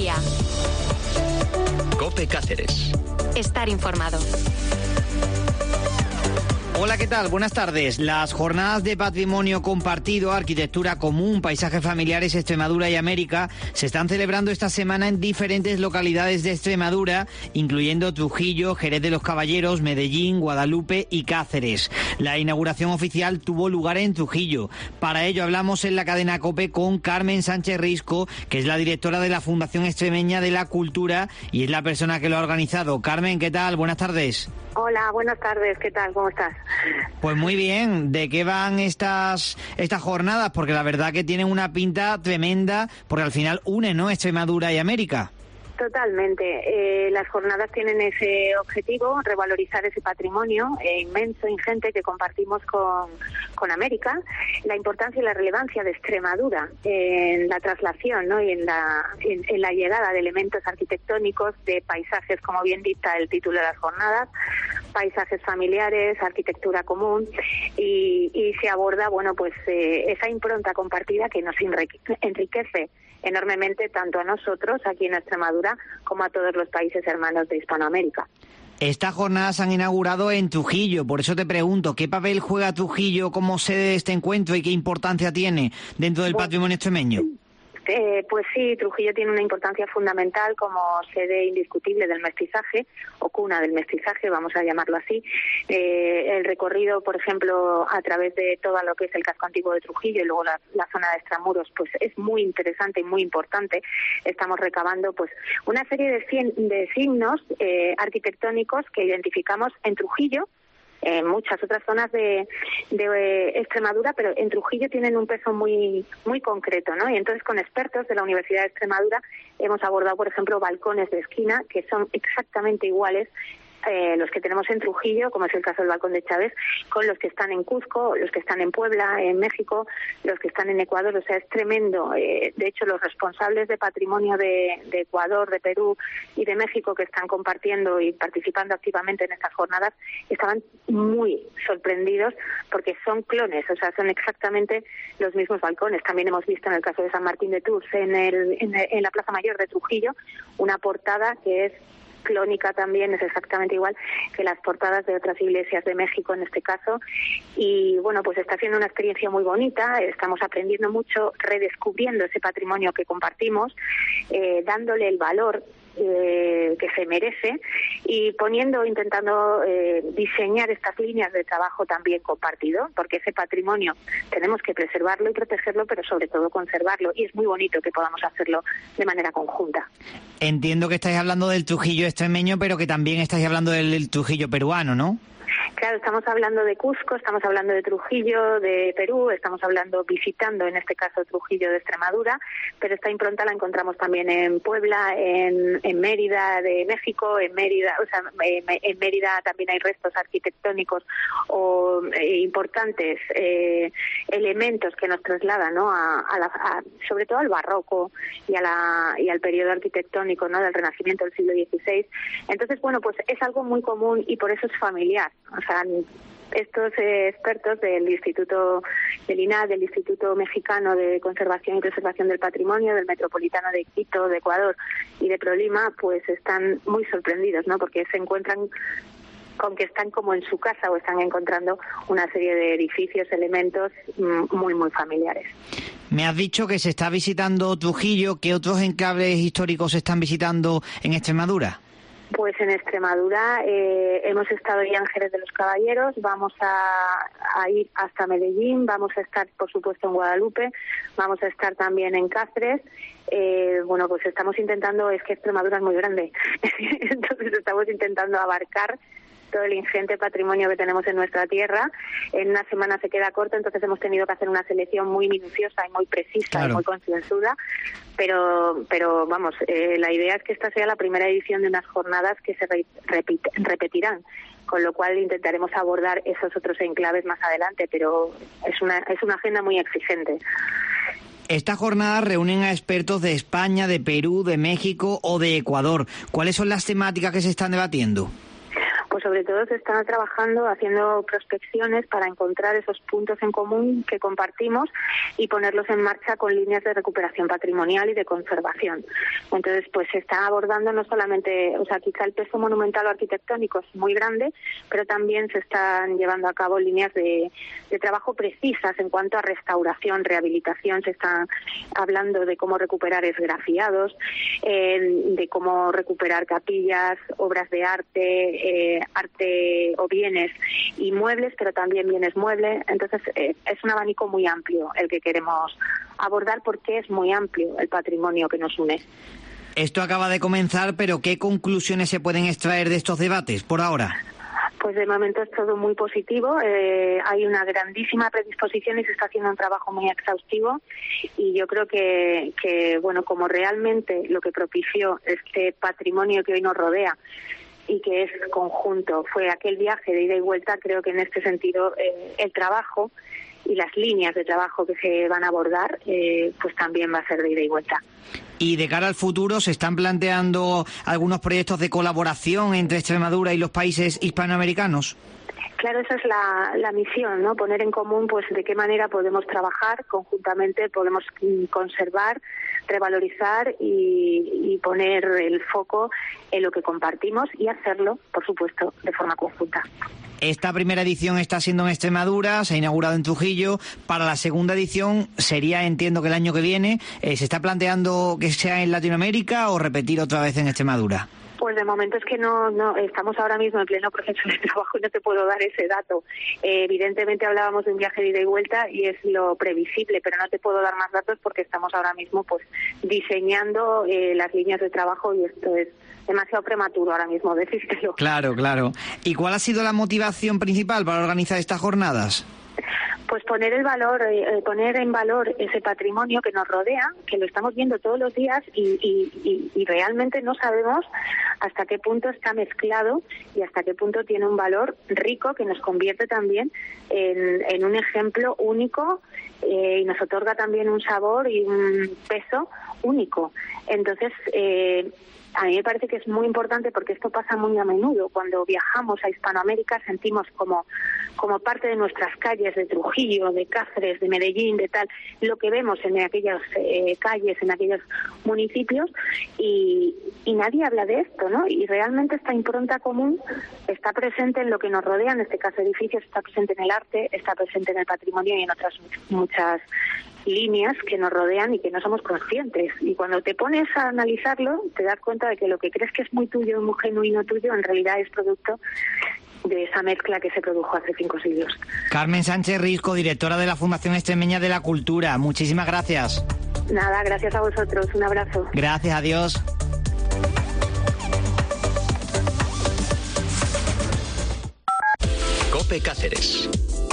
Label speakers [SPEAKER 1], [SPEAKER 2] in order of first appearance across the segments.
[SPEAKER 1] día.
[SPEAKER 2] COPE Cáceres.
[SPEAKER 1] Estar informado.
[SPEAKER 3] Hola, ¿qué tal? Buenas tardes. Las jornadas de patrimonio compartido, arquitectura común, paisajes familiares, Extremadura y América se están celebrando esta semana en diferentes localidades de Extremadura, incluyendo Trujillo, Jerez de los Caballeros, Medellín, Guadalupe y Cáceres. La inauguración oficial tuvo lugar en Trujillo. Para ello hablamos en la cadena COPE con Carmen Sánchez Risco, que es la directora de la Fundación Extremeña de la Cultura y es la persona que lo ha organizado. Carmen, ¿qué tal? Buenas tardes.
[SPEAKER 4] Hola, buenas tardes. ¿Qué tal? ¿Cómo estás?
[SPEAKER 3] Pues muy bien. ¿De qué van estas jornadas? Porque la verdad que tienen una pinta tremenda, porque al final une, ¿no?, Extremadura y América.
[SPEAKER 4] Totalmente. Las jornadas tienen ese objetivo, revalorizar ese patrimonio inmenso, ingente que compartimos con América, la importancia y la relevancia de Extremadura en la traslación, ¿no?, y en la llegada de elementos arquitectónicos, de paisajes, como bien dicta el título de las jornadas, paisajes familiares, arquitectura común, y se aborda, bueno, pues esa impronta compartida que nos enriquece enormemente tanto a nosotros aquí en Extremadura como a todos los países hermanos de Hispanoamérica.
[SPEAKER 3] Estas jornadas se han inaugurado en Trujillo, por eso te pregunto, ¿qué papel juega Trujillo como sede de este encuentro y qué importancia tiene dentro del patrimonio extremeño?
[SPEAKER 4] Pues sí, Trujillo tiene una importancia fundamental como sede indiscutible del mestizaje, o cuna del mestizaje, vamos a llamarlo así. El recorrido, por ejemplo, a través de todo lo que es el casco antiguo de Trujillo y luego la zona de extramuros, pues es muy interesante y muy importante. Estamos recabando pues una serie de signos arquitectónicos que identificamos en Trujillo, en muchas otras zonas de Extremadura, pero en Trujillo tienen un peso muy muy concreto, ¿no? Y entonces con expertos de la Universidad de Extremadura hemos abordado, por ejemplo, balcones de esquina que son exactamente iguales los que tenemos en Trujillo, como es el caso del balcón de Chávez, con los que están en Cuzco, los que están en Puebla, en México, los que están en Ecuador. O sea, es tremendo. De hecho, los responsables de patrimonio de Ecuador, de Perú y de México que están compartiendo y participando activamente en estas jornadas estaban muy sorprendidos porque son clones, o sea, son exactamente los mismos balcones. También hemos visto en el caso de San Martín de Tours, en la Plaza Mayor de Trujillo, una portada que es clónica también, es exactamente igual que las portadas de otras iglesias de México en este caso. Y bueno, pues está siendo una experiencia muy bonita, estamos aprendiendo mucho, redescubriendo ese patrimonio que compartimos, dándole el valor que se merece y intentando diseñar estas líneas de trabajo también compartido, porque ese patrimonio tenemos que preservarlo y protegerlo, pero sobre todo conservarlo, y es muy bonito que podamos hacerlo de manera conjunta.
[SPEAKER 3] Entiendo que estáis hablando del Trujillo extremeño, pero que también estáis hablando del Trujillo peruano, ¿no?
[SPEAKER 4] Claro, estamos hablando de Cuzco, estamos hablando de Trujillo, de Perú, estamos visitando en este caso Trujillo de Extremadura, pero esta impronta la encontramos también en Puebla, en Mérida de México, en Mérida también hay restos arquitectónicos o importantes elementos que nos trasladan, ¿no?, sobre todo al barroco y al periodo arquitectónico, ¿no?, del Renacimiento del siglo XVI. Entonces, bueno, pues es algo muy común y por eso es familiar. O sea, estos expertos del Instituto del INAH, del Instituto Mexicano de Conservación y Preservación del Patrimonio, del Metropolitano de Quito, de Ecuador y de ProLima, pues están muy sorprendidos, ¿no?, porque se encuentran con que están como en su casa o están encontrando una serie de edificios, elementos muy, muy familiares.
[SPEAKER 3] Me has dicho que se está visitando Trujillo. ¿Qué otros enclaves históricos se están visitando en Extremadura?
[SPEAKER 4] Pues en Extremadura hemos estado ya en Jerez de los Caballeros, vamos a ir hasta Medellín, vamos a estar, por supuesto, en Guadalupe, vamos a estar también en Cáceres. Bueno, pues estamos intentando, es que Extremadura es muy grande, entonces estamos intentando abarcar todo el ingente patrimonio que tenemos en nuestra tierra. En una semana se queda corto, entonces hemos tenido que hacer una selección muy minuciosa y muy precisa, claro, y muy concienzuda, pero vamos, la idea es que esta sea la primera edición de unas jornadas que se repetirán, con lo cual intentaremos abordar esos otros enclaves más adelante, pero es una agenda muy exigente.
[SPEAKER 3] Estas jornadas reúnen a expertos de España, de Perú, de México o de Ecuador. ¿Cuáles son las temáticas que se están debatiendo?
[SPEAKER 4] Pues sobre todo se está trabajando haciendo prospecciones para encontrar esos puntos en común que compartimos y ponerlos en marcha con líneas de recuperación patrimonial y de conservación. Entonces, pues se está abordando no solamente, o sea, quizá el peso monumental o arquitectónico es muy grande, pero también se están llevando a cabo líneas de trabajo precisas en cuanto a restauración, rehabilitación. Se está hablando de cómo recuperar esgrafiados, de cómo recuperar capillas, obras de arte, arte o bienes y muebles, pero también bienes muebles. Entonces, es un abanico muy amplio el que queremos abordar, porque es muy amplio el patrimonio que nos une.
[SPEAKER 3] Esto acaba de comenzar, pero ¿qué conclusiones se pueden extraer de estos debates por ahora?
[SPEAKER 4] Pues de momento es todo muy positivo, hay una grandísima predisposición y se está haciendo un trabajo muy exhaustivo, y yo creo que bueno, como realmente lo que propició este patrimonio que hoy nos rodea y que es conjunto fue aquel viaje de ida y vuelta, creo que en este sentido el trabajo y las líneas de trabajo que se van a abordar pues también va a ser de ida y vuelta.
[SPEAKER 3] Y de cara al futuro, ¿se están planteando algunos proyectos de colaboración entre Extremadura y los países hispanoamericanos?
[SPEAKER 4] Claro, esa es la misión, ¿no? Poner en común, pues, de qué manera podemos trabajar conjuntamente, podemos conservar, revalorizar y poner el foco en lo que compartimos y hacerlo, por supuesto, de forma conjunta.
[SPEAKER 3] Esta primera edición está siendo en Extremadura, se ha inaugurado en Trujillo. Para la segunda edición sería, entiendo que el año que viene, ¿se está planteando que sea en Latinoamérica o repetir otra vez en Extremadura?
[SPEAKER 4] Pues de momento es que no estamos ahora mismo en pleno proceso de trabajo y no te puedo dar ese dato. Evidentemente hablábamos de un viaje de ida y vuelta y es lo previsible, pero no te puedo dar más datos porque estamos ahora mismo pues diseñando las líneas de trabajo y esto es demasiado prematuro ahora mismo decírtelo.
[SPEAKER 3] Claro. ¿Y cuál ha sido la motivación principal para organizar estas jornadas?
[SPEAKER 4] Pues poner en valor ese patrimonio que nos rodea, que lo estamos viendo todos los días y realmente no sabemos hasta qué punto está mezclado y hasta qué punto tiene un valor rico que nos convierte también en un ejemplo único y nos otorga también un sabor y un peso único. Entonces, a mí me parece que es muy importante porque esto pasa muy a menudo. Cuando viajamos a Hispanoamérica sentimos como parte de nuestras calles de Trujillo, de Cáceres, de Medellín, de tal, lo que vemos en aquellas calles, en aquellos municipios y nadie habla de esto, ¿no? Y realmente esta impronta común está presente en lo que nos rodea, en este caso edificios, está presente en el arte, está presente en el patrimonio y en otras muchas líneas que nos rodean y que no somos conscientes. Y cuando te pones a analizarlo, te das cuenta de que lo que crees que es muy tuyo, muy genuino tuyo, en realidad es producto de esa mezcla que se produjo hace 5 siglos.
[SPEAKER 3] Carmen Sánchez Risco, directora de la Fundación Extremeña de la Cultura. Muchísimas gracias.
[SPEAKER 4] Nada, gracias a vosotros. Un abrazo.
[SPEAKER 3] Gracias, adiós.
[SPEAKER 1] COPE Cáceres.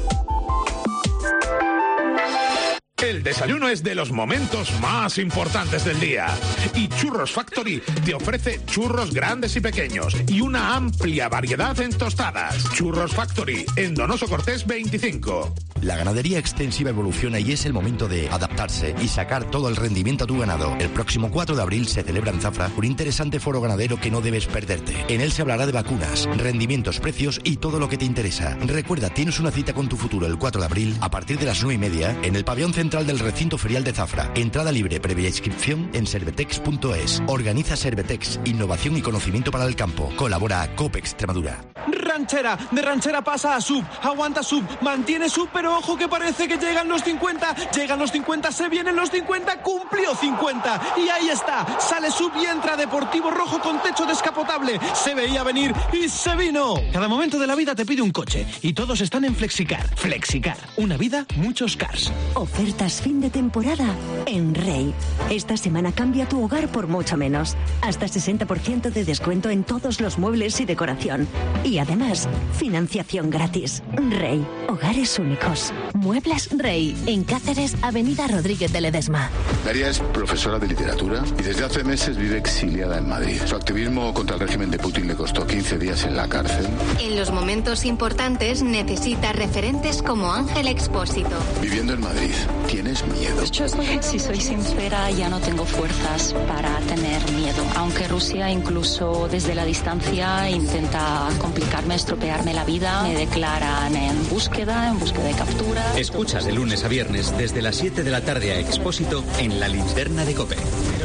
[SPEAKER 2] El desayuno es de los momentos más importantes del día y Churros Factory te ofrece churros grandes y pequeños y una amplia variedad en tostadas. Churros Factory, en Donoso Cortés 25.
[SPEAKER 5] La ganadería extensiva evoluciona y es el momento de adaptarse y sacar todo el rendimiento a tu ganado. El próximo 4 de abril se celebra en Zafra un interesante foro ganadero que no debes perderte. En él se hablará de vacunas, rendimientos, precios y todo lo que te interesa. Recuerda, tienes una cita con tu futuro el 4 de abril a partir de las 9:30 en el pabellón central del recinto ferial de Zafra. Entrada libre previa inscripción en servetex.es. Organiza Servetex, innovación y conocimiento para el campo. Colabora COPE Extremadura.
[SPEAKER 6] Ranchera, de ranchera pasa a sub, aguanta sub, mantiene sub, pero ojo que parece que llegan los 50, se vienen los 50, cumplió 50 y ahí está, sale sub y entra Deportivo Rojo con techo descapotable, se veía venir y se vino. Cada momento de la vida te pide un coche y todos están en Flexicar, una vida, muchos cars.
[SPEAKER 7] Ofertas fin de temporada en Rey. Esta semana cambia tu hogar por mucho menos, hasta 60% de descuento en todos los muebles y decoración y además financiación gratis. Rey, hogares únicos.
[SPEAKER 8] Muebles Rey, en Cáceres, Avenida Rodríguez de Ledesma.
[SPEAKER 9] Daria es profesora de literatura y desde hace meses vive exiliada en Madrid. Su activismo contra el régimen de Putin le costó 15 días en la cárcel.
[SPEAKER 8] En los momentos importantes necesita referentes como Ángel Expósito.
[SPEAKER 9] Viviendo en Madrid, ¿tienes miedo?
[SPEAKER 10] Si soy sincera, ya no tengo fuerzas para tener miedo. Aunque Rusia incluso desde la distancia intenta complicarme estropearme la vida, me declaran en búsqueda de captura.
[SPEAKER 1] Escucha de lunes a viernes desde las 7 de la tarde a Expósito en La Linterna de COPE.